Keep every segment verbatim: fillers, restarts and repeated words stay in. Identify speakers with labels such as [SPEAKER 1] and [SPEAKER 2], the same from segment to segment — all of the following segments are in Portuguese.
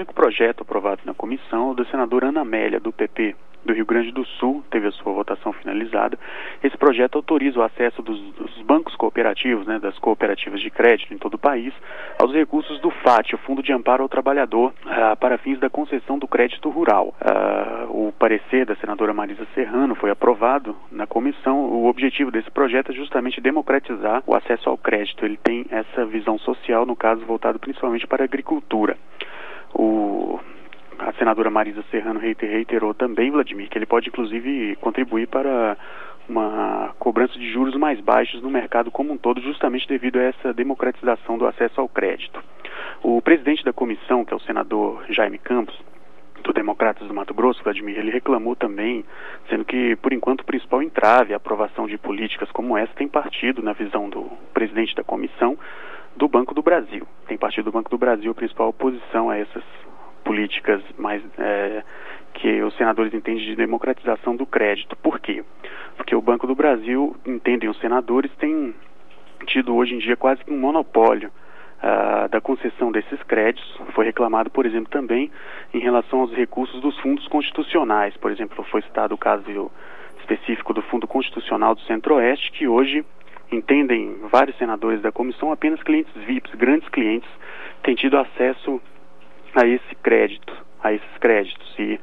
[SPEAKER 1] único projeto aprovado na comissão, o da senadora Ana Amélia, do P P do Rio Grande do Sul, teve a sua votação finalizada. Esse projeto autoriza o acesso dos, dos bancos cooperativos, né, das cooperativas de crédito em todo o país, aos recursos do FAT, o Fundo de Amparo ao Trabalhador, ah, para fins da concessão do crédito rural. Ah, o parecer da senadora Marisa Serrano foi aprovado na comissão. O objetivo desse projeto é justamente democratizar o acesso ao crédito. Ele tem essa visão social, no caso, voltado principalmente para a agricultura. O... A senadora Marisa Serrano reiterou também, Vladimir, que ele pode inclusive contribuir para uma cobrança de juros mais baixos no mercado como um todo, justamente devido a essa democratização do acesso ao crédito. O presidente da comissão, que é o senador Jaime Campos, do Democratas do Mato Grosso, Vladimir, ele reclamou também, sendo que, por enquanto, o principal entrave à aprovação de políticas como essa tem partido, na visão do presidente da comissão, do Banco do Brasil. Tem partido do Banco do Brasil a principal oposição a essas políticas mais é, que os senadores entendem de democratização do crédito. Por quê? Porque o Banco do Brasil, entendem os senadores, tem tido hoje em dia quase que um monopólio uh, da concessão desses créditos. Foi reclamado, por exemplo, também em relação aos recursos dos fundos constitucionais. Por exemplo, foi citado o caso específico do Fundo Constitucional do Centro-Oeste, que hoje entendem vários senadores da comissão, apenas clientes V I Ps, grandes clientes, têm tido acesso a esse crédito, a esses créditos. E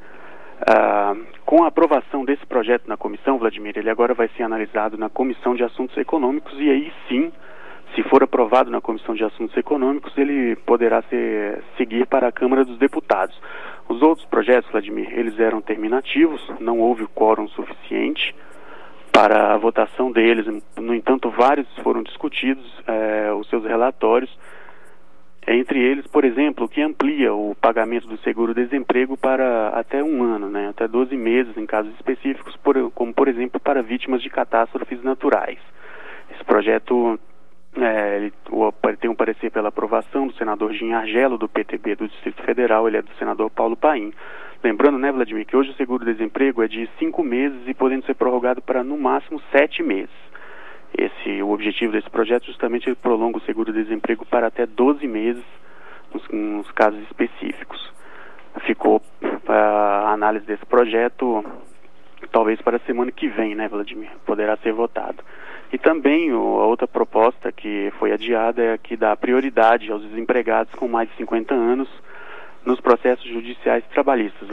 [SPEAKER 1] uh, com a aprovação desse projeto na comissão, Vladimir, ele agora vai ser analisado na Comissão de Assuntos Econômicos, e aí sim, se for aprovado na Comissão de Assuntos Econômicos, ele poderá ser, seguir para a Câmara dos Deputados. Os outros projetos, Vladimir, eles eram terminativos, não houve o quórum suficiente para a votação deles. No entanto, vários foram discutidos, eh, os seus relatórios. Entre eles, por exemplo, que amplia o pagamento do seguro-desemprego para até um ano, né, até doze meses em casos específicos, por, como por exemplo para vítimas de catástrofes naturais. Esse projeto é, ele, o, tem um parecer pela aprovação do senador Gin Argelo, do P T B do Distrito Federal, ele é do senador Paulo Paim. Lembrando, né, Vladimir, que hoje o seguro-desemprego é de cinco meses e podendo ser prorrogado para no máximo sete meses. Esse, o objetivo desse projeto justamente ele prolonga o seguro-desemprego para até doze meses nos, nos casos específicos. Ficou a análise desse projeto talvez para a semana que vem, né, Vladimir? Poderá ser votado. E também o, a outra proposta que foi adiada é a que dá prioridade aos desempregados com mais de cinquenta anos nos processos judiciais trabalhistas.